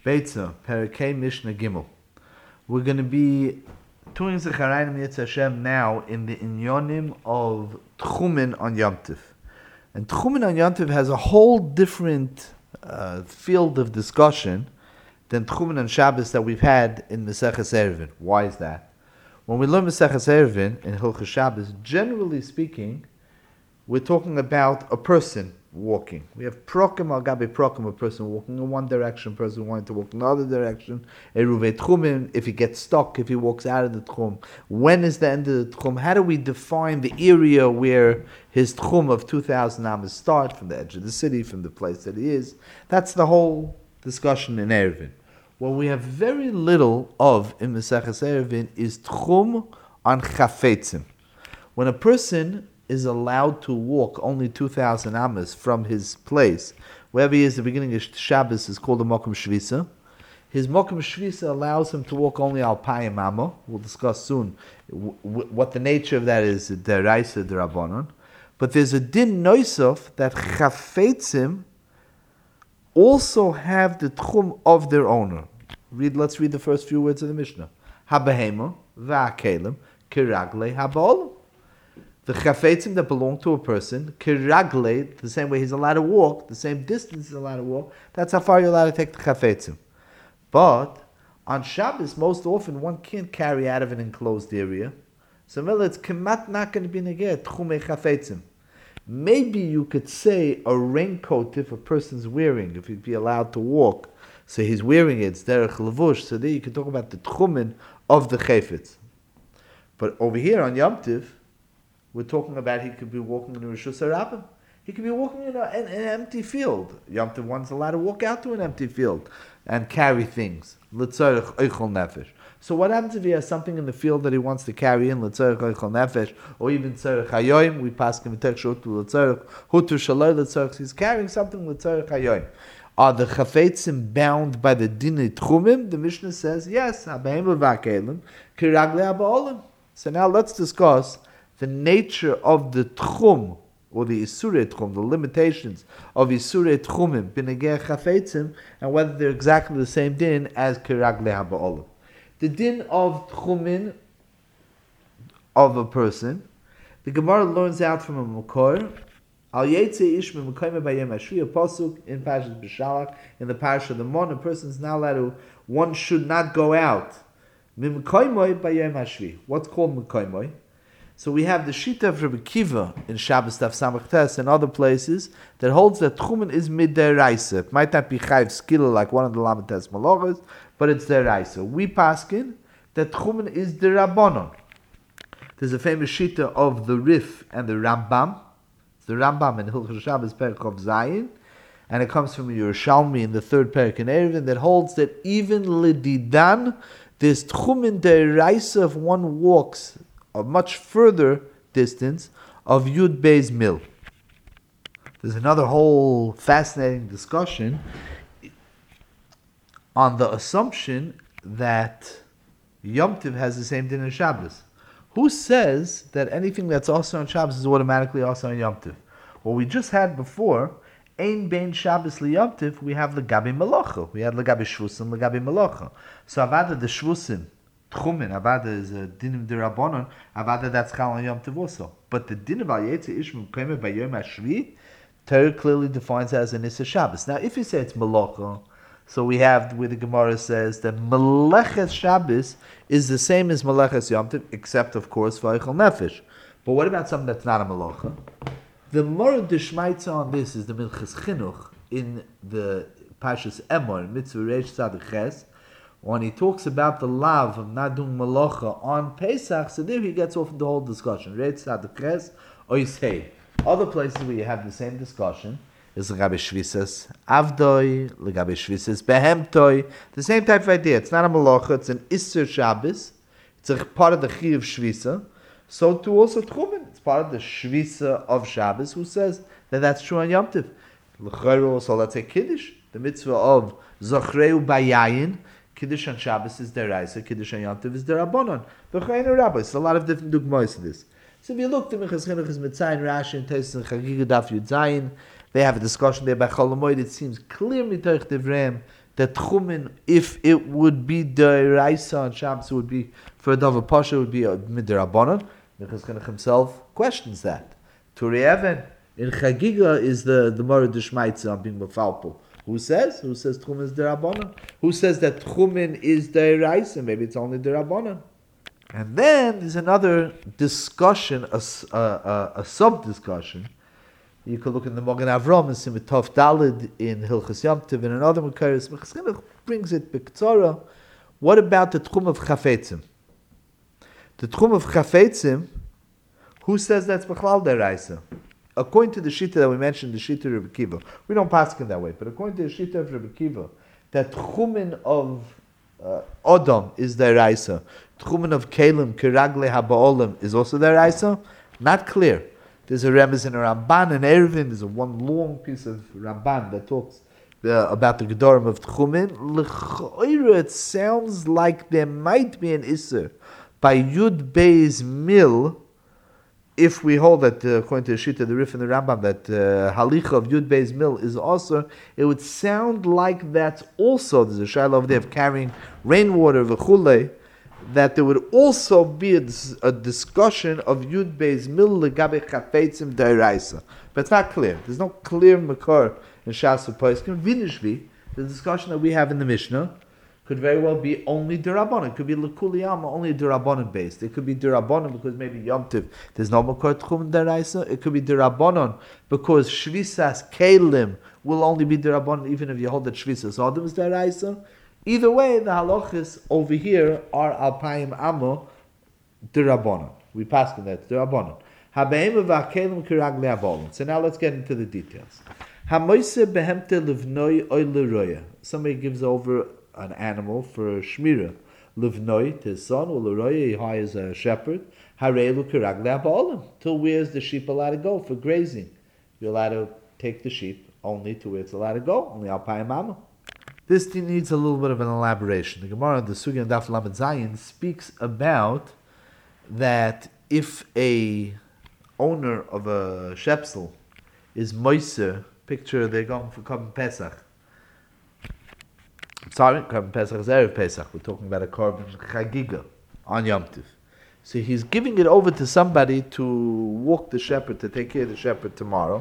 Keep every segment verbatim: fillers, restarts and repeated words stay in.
Beitza, Perekei Mishnah Gimel. We're going to be doing Zecharayim Yetz Hashem now in the inyonim of Tchumen on Yom Tov. And Tchumen on Yom Tov has a whole different uh, field of discussion than Tchumen on Shabbos that we've had in Maseches Eruvin. Why is that? When we learn Maseches Eruvin in Hilchos Shabbos, generally speaking, we're talking about a person walking. We have prokim al gabe prokim, a person walking in one direction, a person wanting to walk in another direction. Eruvei tchumen, if he gets stuck, if he walks out of the tchum. When is the end of the tchum? How do we define the area where his tchum of two thousand amas start, from the edge of the city, from the place that he is? That's the whole discussion in Eruvin. What we have very little of in Maseches Eruvin is tchum on chafetzim. When a person is allowed to walk only two thousand amas from his place, wherever he is, the beginning of Shabbos is called a Mokum Shvisa. His Mokum Shvisa allows him to walk only Alpayim Amma. We'll discuss soon w- w- what the nature of that is, Deraisa Derabanan. But there's a din noisov that Chafetzim also have the tchum of their owner. Read. Let's read the first few words of the Mishnah. Habehema va'akelim kiragle habaolim. The chafetzim that belong to a person, kiragle, the same way he's allowed to walk, the same distance he's allowed to walk, that's how far you're allowed to take the chafetzim. But on Shabbos, most often one can't carry out of an enclosed area. So it's kemat not going to be negeh tchumei chafetzim. Maybe you could say a raincoat if a person's wearing, if he'd be allowed to walk. So he's wearing it, it's derech levush. So there you can talk about the tchumen of the chafetz. But over here on Yom Tov, we're talking about he could be walking in a Rishus HaRabim. He could be walking in, a, in, in an empty field. Yom Tov one's allowed to walk out to an empty field and carry things. L'tzorech oichol nefesh. So what happens if he has something in the field that he wants to carry in, l'tzorech oichol nefesh, or even tzorech hayoim? We pass him to l'tzorech hutu shaloi l'tzorech. He's carrying something l'tzorech hayoim. Are the chafetzim bound by the dinei tchumim? The Mishnah says yes. Habeim v'akelim kiragle habaolim. So now let's discuss the nature of the tchum, or the isurei tchum, the limitations of isurei tchumim, b'negei chafetzim, and whether they're exactly the same din as kiragle habaolim. The din of tchumin of a person, the Gemara learns out from a makor, al yetze ish m'mekayme b'yom hashvi, a pasuk in Parashat B'Shalach, in the Parashat of the Mon, a person's not allowed to, one should not go out. M'mekayme b'yom hashvi. What's called m'kayme? So we have the Shita of Rabbi Kiva in Shabbos Daf Samach Tes and other places that holds that Tchumen is mid-deraisa. It might not be Chayv Skila like one of the Lamed Tes Malachos, but it's deraisa. We paskin that Tchumen is derabanan. There's a famous Shita of the Rif and the Rambam. It's the Rambam in Hilchos Shabbos Perek of Zayin, and it comes from Yerushalmi in the third Perek in Eruvin that holds that even Lididan, there's Tchumen deraisa if one walks a much further distance of Yud Beis Mil. There's another whole fascinating discussion on the assumption that Yom Tov has the same din as Shabbos. Who says that anything that's also on Shabbos is automatically also on Yom Tov? What we just had before, Ein Bein Shabbos li Yom Tov, we have Legabi Melacha. We had Legabi Shvusim, Legabi Melacha. So Avada the Shvusim, Tchumen, Avada is a din d'Rabbanon, Avada that's Chal on Yom Tov also. But the din of Al Yetze Ish M'Kayme by Yom HaShvi, Torah clearly defines it as an Issa Shabbos. Now, if you say it's Melacha, so we have where the Gemara says that Melechet Shabbos is the same as Melechet Yom Tov, except, of course, V'Eichel Nefesh. But what about something that's not a Melacha? The Morad Deshmaitza on this is the Milchas Chinuch in the Pashas Emor, Mitzvah Reish Tzaddik Ches, when he talks about the lav of not doing malacha on Pesach, so there he gets off in the whole discussion. Reish Tzaddik Ches, Oisei. Other places where you have the same discussion is Legabe Shvisas Avdoi, Legabe Shvisas Behemtoi. The same type of idea. It's not a malacha, it's an Isser Shabbos. It's a part of the Chi of Shvisa. So too also Tchumen. It's part of the Shvisa of Shabbos, who says that that's true on Yom Tov. L'chayru also, let's say Kiddush, the mitzvah of Zachreu Bayayin. Kiddush on Shabbos is deraisa, Kiddush on Yom Tov is derabanan. V'chayinu Rabbi. It's a lot of different dugmos in this. So if you look to Minchas Chinuch is Mitzayin, Rashi, and Tesis, and Chagiga Daf Yud Zayin, they have a discussion there by Chol Hamoed. It seems clear mitoich Divrei that Tchumen, if it would be D'Oraisa on Shabbos, it would be, for a Davar Pasha, it would be a Midrabanan. Minchas Chinuch himself questions that. Turi Even, in Chagiga, is the, the Mara Dishmaitza on being Mefalpul. Who says? Who says Tchumen is D'Rabbanan? Who says that Tchumen is D'Oraisa? Maybe it's only D'Rabbanan. And then there's another discussion, a, a, a, a sub-discussion. You could look in the Mogen Avram and Simitov Dalid in Hilchas Yom Tov and another Mekaris. Minchas Chinuch brings it B'Ktzara. What about the Tchum of Chafetzim? The Tchum of Chafetzim, who says that's B'chlal D'Oraisa? According to the Shita that we mentioned, the Shita of Rebbe Kiva, we don't pass it that way, but according to the Shita of Rebbe Kiva, that Tchumen of uh, Odom is D'Oraisa, Tchumen of Kelim, Kiragle HaBa'olim is also D'Oraisa? Not clear. There's a remez in a Ramban and Eruvin. There's a one long piece of Ramban that talks uh, about the Gedorim of Tchumen. L'choira, it sounds like there might be an Isser by Yud Bey's Mil, if we hold that, uh, according to the Shita, the Rif and the Rambam, that uh, Halicha of Yud Bey's Mil is also, it would sound like that's also, there's a Shiloh over there of carrying rainwater, v'chulei, that there would also be a, a discussion of Yud Bey's Mil legabe chafetzim d'Oraisa. But it's not clear. There's no clear makor in Shas U'Poskim. Vinishvi, the discussion that we have in the Mishnah, could very well be only D'Rabbanan. It could be L'kuli Yama, only D'Rabbanan based. It could be D'Rabbanan because maybe Yom Tov, there's no makor tchum d'Oraisa. It could be D'Rabbanan because Shvisas Kelim will only be D'Rabbanan even if you hold that Shvisas Adam is D'Oraisa. Either way, the halachas over here are alpayim amo d'Rabbanan. We pass on that d'Rabbanan. Habeim v'akelim kiragli habolim. So now let's get into the details. Hamoise behemte livnoi oy leroya. Somebody gives over an animal for shmira. Livnoi to his son, or leroya, he hires a shepherd. Harelu kiragli habolim. Till where's the sheep allowed to go for grazing? You're allowed to take the sheep only to where it's allowed to go, only alpayim amo. This needs a little bit of an elaboration. The Gemara, the Sugya and Daf Lamed Zayin, speaks about that if a owner of a shepsel is moiser, picture they're going for Korban Pesach. Sorry, Korban Pesach is Erev Pesach. We're talking about a Korban Chagiga on Yom Tov. So he's giving it over to somebody to walk the shepherd, to take care of the shepherd tomorrow.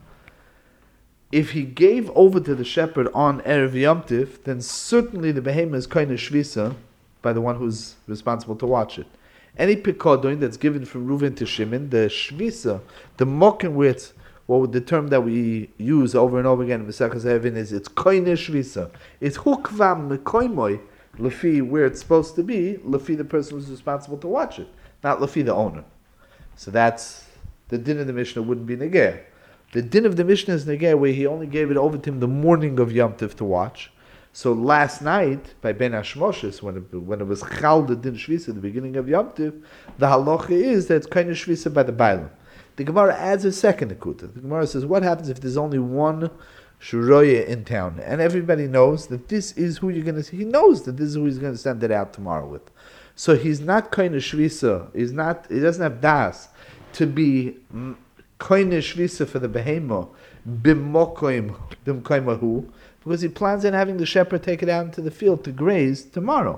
If he gave over to the shepherd on Erev Yom Tiv, then certainly the behemoth is kind of shvisa by the one who's responsible to watch it. Any pikodon that's given from Reuven to Shimon, the shvisa, the mokin with what the term that we use over and over again in Mesechus Eruvin is it's kind of shvisa. It's hukvam mekoimoy lefi where it's supposed to be, lefi the person who's responsible to watch it, not lefi the owner. So that's the din of the Mishnah wouldn't be negeh. The din of the Mishnah is negeh, where he only gave it over to him the morning of Yom Tov to watch. So last night, by Ben Hashmoshes, when it, when it was Chal the Din Shvisa at the beginning of Yom Tov, the halacha is that it's kind of Shvisa by the Bailam. The Gemara adds a second akuta. The Gemara says, what happens if there's only one Shuroya in town? And everybody knows that this is who you're going to see. He knows that this is who he's going to send it out tomorrow with. So he's not kind of Shvisa. He's not, he doesn't have das to be koine shvisa for the behemoth, bimokoim bimkoimahu, because he plans on having the shepherd take it out into the field to graze tomorrow.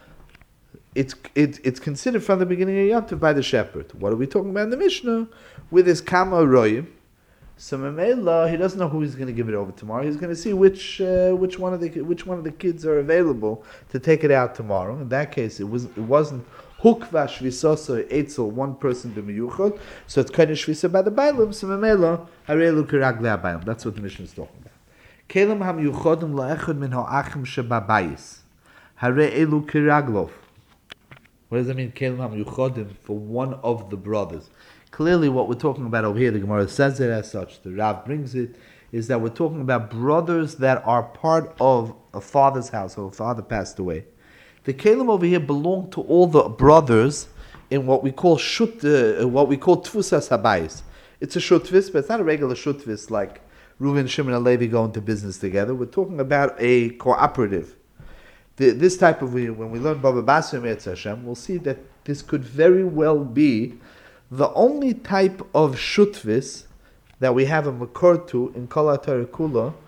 It's it, it's considered from the beginning of Yom Tov by the shepherd. What are we talking about in the Mishnah? With his kama royim, so Mamela, he doesn't know who he's going to give it over tomorrow. He's going to see which uh, which one of the which one of the kids are available to take it out tomorrow. In that case, it was it wasn't hukva shvisoso eitzel one person b'miyuchot, so it's kind of shvisa by the bailim. So Mamela harelu kiragli habayim. That's what the Mishnah is talking about. Kelim hamiyuchodim laechad min ha'achim shebabayis hare elu kiraglov. What does that mean? Kelim hamiyuchodim for one of the brothers. Clearly, what we're talking about over here, the Gemara says it as such, the Rav brings it, is that we're talking about brothers that are part of a father's household. Father passed away. The Kelim over here belong to all the brothers in what we call shut, uh, what we call tfusas habayis. It's a shutvis, but it's not a regular shutvis like Reuven, Shimon, and Levi go into business together. We're talking about a cooperative. The, this type of, when we learn Baba Basra Me'etz Hashem, we'll see that this could very well be the only type of shutvis that we have a makor to in Kol HaTorah Kula,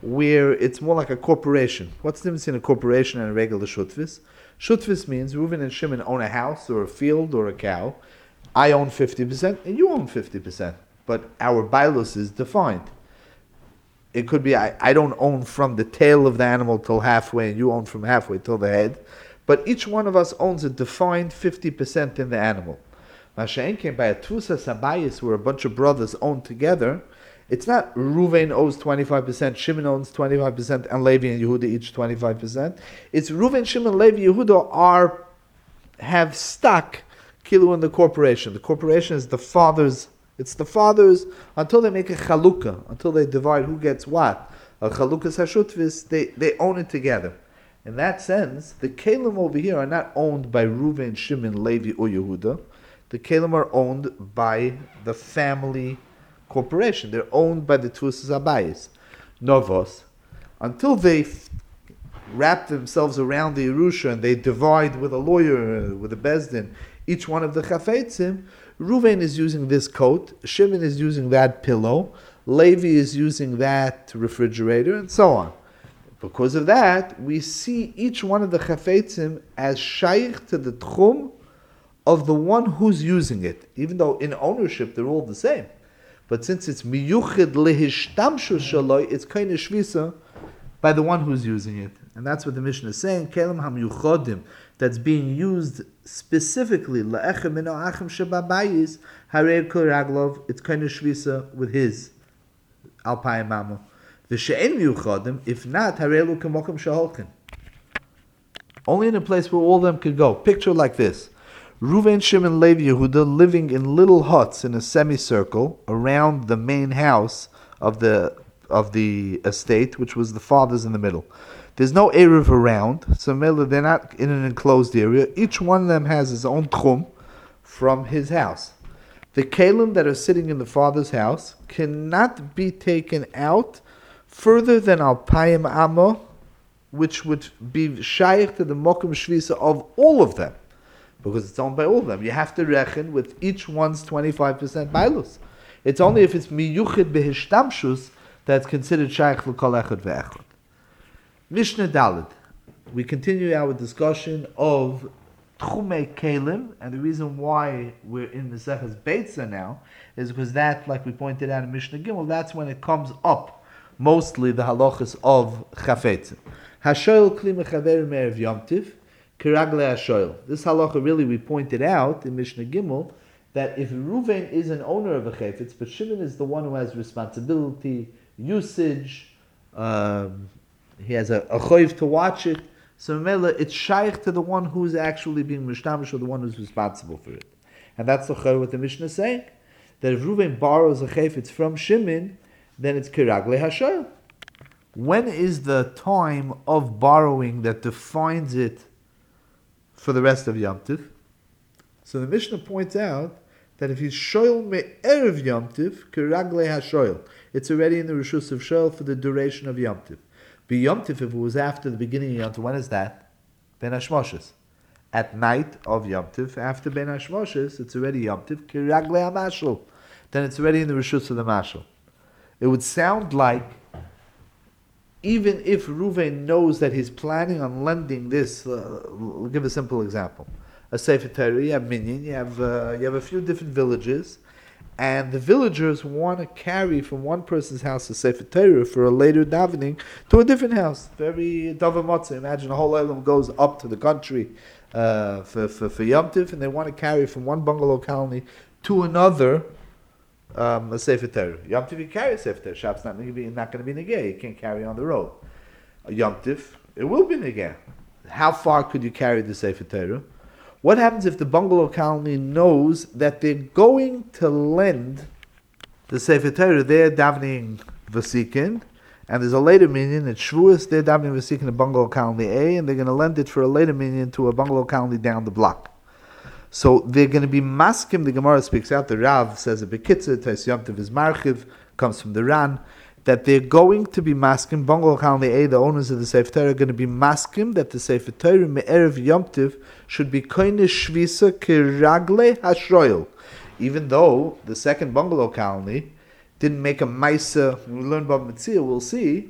where it's more like a corporation. What's the difference in a corporation and a regular shutvis? Shutvis means Reuven and Shimon own a house or a field or a cow. I own fifty percent and you own fifty percent. But our bailus is defined. It could be I, I don't own from the tail of the animal till halfway and you own from halfway till the head. But each one of us owns a defined fifty percent in the animal. Masha'en came by a Tvusa Sabayis where a bunch of brothers own together. It's not Reuven owes twenty-five percent, Shimon owns twenty-five percent, and Levi and Yehuda each twenty-five percent. It's Reuven, Shimon, Levi, Yehuda are, have stock kilu in the corporation. The corporation is the father's, it's the father's, until they make a chalukah, until they divide who gets what. A chalukah hashutvis, they, they own it together. In that sense, the kelim over here are not owned by Reuven, Shimon, Levi, or Yehuda. The kelim are owned by the family corporation. They're owned by the Tvusas Abayis. Novos. Until they f- wrap themselves around the Yerusha and they divide with a lawyer, uh, with a Bezdin, each one of the Chafetzim, Reuven is using this coat, Shimon is using that pillow, Levi is using that refrigerator, and so on. Because of that, we see each one of the Chafetzim as shaykh to the tchum of the one who's using it, even though in ownership they're all the same. But since it's miyuchid lehishtamshu shaloi, it's kind of shvisa by the one who's using it. And that's what the Mishnah is saying, kelim hamyuchodim, that's being used specifically, la'echem mino achem shababayis, harei kol raglov, it's kind of shvisa with his alpayim mamu. V'she'en miyuchodim, if not, harei lu kemokim shaholkin. Only in a place where all of them could go. Picture like this. Reuven, Shimon, Levi, Yehuda living in little huts in a semicircle around the main house of the of the estate, which was the father's in the middle. There's no Eruv around, so they're not in an enclosed area. Each one of them has his own tchum from his house. The kelim that are sitting in the father's house cannot be taken out further than alpayim amo, which would be shaykh to the mokum shvisa of all of them. Because it's owned by all of them. You have to reckon with each one's twenty-five percent bailus. It's only if it's miyuchid behishtamshus that's considered shaykh l'kol echad ve'echad. Mishnah Daled. We continue our discussion of tchumei kelim, and the reason why we're in Maseches Beitza now is because that, like we pointed out in Mishnah Gimel, that's when it comes up, mostly the halachas of chafetzim. Hashoel kli mechaver me'erev Yom Tiv. This halacha really we pointed out in Mishnah Gimel that if Reuven is an owner of a chayfetz, but Shimon is the one who has responsibility, usage, um, he has a, a chayv to watch it, so Mela, it's shaykh to the one who's actually being mishtamish or the one who's responsible for it. And that's the chayv what the Mishnah is saying, that if Reuven borrows a chayfetz from Shimon, then it's kiragle hashoyl. When is the time of borrowing that defines it for the rest of Yom Tiv? So the Mishnah points out that if he's shoyl me'erev Yom Tiv, kiragle hashoyl, it's already in the reshus of shoyl for the duration of Yom Tiv. Be Yom Tiv, if it was after the beginning of Yom Tiv, when is that? Ben Hashmoshes. At night of Yom Tiv, after Ben Hashmoshes, it's already Yom Tiv, kiragle hamashal. Then it's already in the reshus of the mashal. It would sound like even if Reuven knows that he's planning on lending this, uh, we'll give a simple example. A Sefer Torah, you have minyan, you have, uh, you have a few different villages, and the villagers want to carry from one person's house a Sefer Torah for a later davening to a different house. Very davar motzah. Imagine a whole island goes up to the country uh, for, for, for Yom Tiv, and they want to carry from one bungalow colony to another Um, a Sefer Torah. Yom Tiv, you carry a Sefer Torah. Shabbat's not going to be not going to be negay. You can't carry on the road. A Yom Tiv, it will be negay. How far could you carry the Sefer Torah? What happens if the bungalow colony knows that they're going to lend the Sefer Torah? They're davening Vasikin, and there's a later minyan at Shavuos. They're davening Vasikin in bungalow colony A, and they're going to lend it for a later minyan to a bungalow colony down the block. So they're going to be maskim. The Gemara speaks out. The Rav says a bekitzer. Tais Yom Tov is marchiv. Comes from the Ran. That they're going to be maskim. Bungalow colony A, the owners of the Sefer Torah, are going to be maskim that the Sefer Torah me'erev Yom Tov should be koine shvisa kiragle hashroyel. Even though the second bungalow colony didn't make a maisa, we learn about Mitzvah, we'll see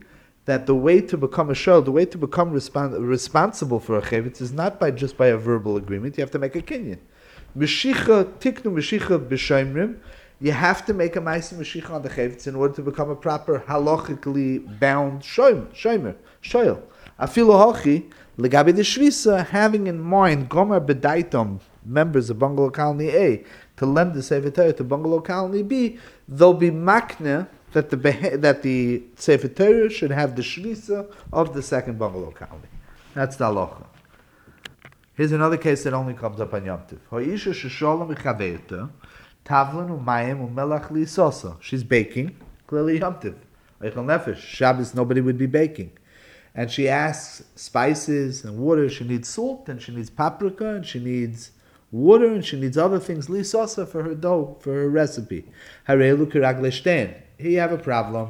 that the way to become a shul, the way to become respon- responsible for a chayvitz is not by just by a verbal agreement. You have to make a kinyan. Meshicha tiknu meshicha b'shoimrim. You have to make a ma'aseh meshicha on the chayvitz in order to become a proper halachically bound shomer, shomer, shoyel. Afilu hachi legabi de shvisa, having in mind gomer bedaitom, members of bungalow colony A, to lend the Sefer Torah to bungalow colony B, they'll be makne that the that the Sefer Torah should have the shvisa of the second bungalow colony. That's the halacha. Here's another case that only comes up on Yom Tov. Ha'isha shesholem mechaveita tavlin u'mayim u'melach li'sosa. She's baking, clearly Yom Tov. Eichel nefesh, Shabbos nobody would be baking. And she asks spices and water. She needs salt and she needs paprika and she needs water and she needs other things li'sosa for her dough, for her recipe. Harelu kirag leshten. Here you have a problem.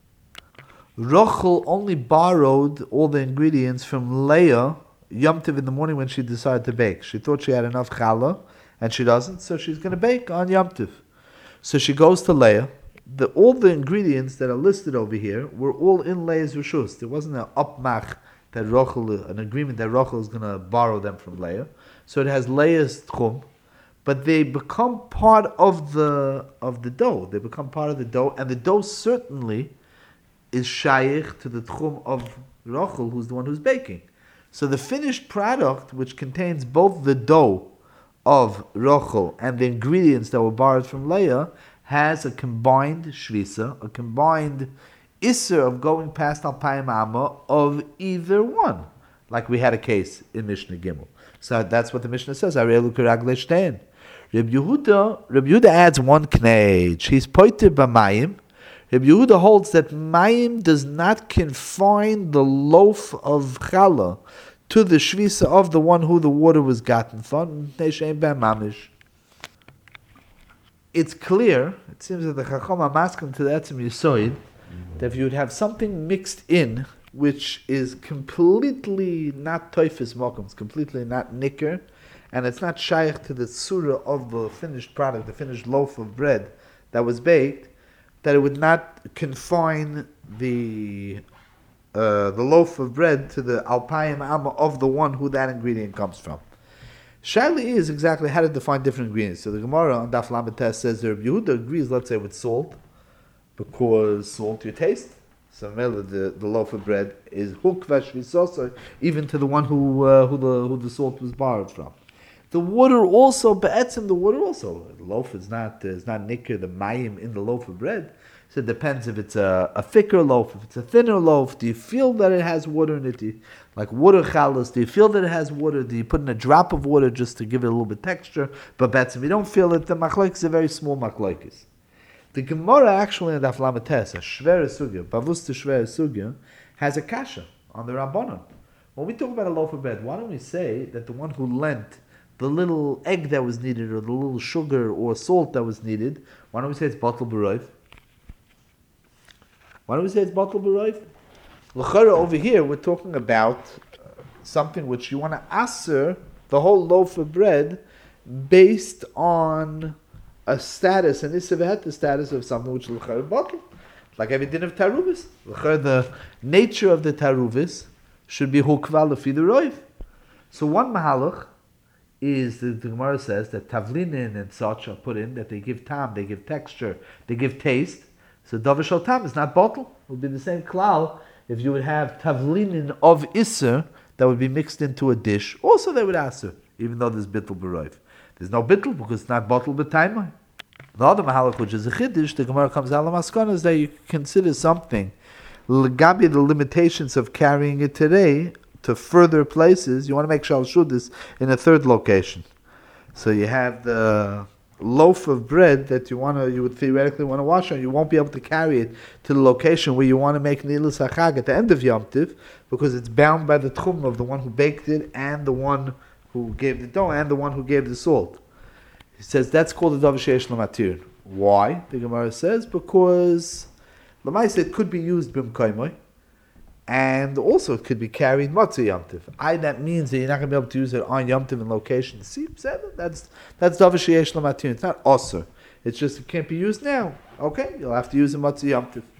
Rachel only borrowed all the ingredients from Leah Yom Tov in the morning when she decided to bake. She thought she had enough challah, and she doesn't, so she's going to bake on Yom Tov. So she goes to Leah. The, all the ingredients that are listed over here were all in Leah's reshus. There wasn't an upmach that Rachel, an agreement that Rachel is going to borrow them from Leah. So it has Leah's tchum, but they become part of the of the dough. They become part of the dough, and the dough certainly is shaykh to the tchum of Rachel, who's the one who's baking. So the finished product, which contains both the dough of Rachel and the ingredients that were borrowed from Leah, has a combined shvisa, a combined isser of going past Alpayim Amma of either one, like we had a case in Mishnah Gimel. So that's what the Mishnah says. Arelu kirag leshten. Reb Yehuda, Reb Yehuda adds one knei. He's poiter b'mayim. Reb Yehuda holds that mayim does not confine the loaf of challah to the shvisa of the one who the water was gotten from. It's clear, it seems that the Chacham are masking to the Etzem Yisoid, that if you would have something mixed in, which is completely not toifis mokum, it's completely not nicker, and it's not shaykh to the surah of the finished product, the finished loaf of bread that was baked, that it would not confine the uh, the loaf of bread to the alpayim amma of the one who that ingredient comes from. Shaili is exactly how to define different ingredients. So the Gemara on Daf Lamed Tes says that Rabbi Yehuda agrees, let's say, with salt, because salt you taste. So the, the loaf of bread is hukvash visosa, even to the one who uh, who the who the salt was borrowed from. The water also, be'etzim, the water also. The loaf is not is not nikir, the mayim in the loaf of bread. So it depends if it's a, a thicker loaf, if it's a thinner loaf. Do you feel that it has water in it? Do you, like water chalas, do you feel that it has water? Do you put in a drop of water just to give it a little bit texture? But be'etzim, you don't feel it. The machlokes is a very small machlokes. The Gemara actually in Daf Lamed Tes, a shvera sugya, bavus to shvera sugya, has a kasha on the Rabbanon. When we talk about a loaf of bread, why don't we say that the one who lent the little egg that was needed, or the little sugar or salt that was needed, why don't we say it's batel b'roif? Why don't we say it's batel b'roif? L'chara over here, we're talking about something which you want to aser the whole loaf of bread based on a status, an isavet, the status of something which l'chara batel. Like every din of taruvis. L'chara, the nature of the taruvis should be hukva lefi the roif. So one mahalach is the, the Gemara says that tavlinin and such are put in, that they give tam, they give texture, they give taste. So davar shel tam is not bottle. It would be the same klal if you would have tavlinin of iser that would be mixed into a dish. Also they would aser, even though there's bittul b'roif. There's no bittul because it's not bottle b'taimai. The other mahalach, which is a chiddush, the Gemara comes out of maskana, is that you consider something l'gabi the limitations of carrying it today to further places. You want to make shal shudis in a third location. So you have the loaf of bread that you want to, you would theoretically want to wash on. You won't be able to carry it to the location where you want to make nilus hachag at the end of Yom Tiv, because it's bound by the tchum of the one who baked it and the one who gave the dough and the one who gave the salt. He says that's called the davar sheyesh lo matir. Why? The Gemara says because l'maisa it could be used b'mkoimoi, and also it could be carried matzah Yom Tiv. I that means that you're not going to be able to use it on Yom Tiv in location. See, that's that's davar sheyesh lo matir. It's not osur. It's just it can't be used now. Okay, you'll have to use it matzah Yom Tiv.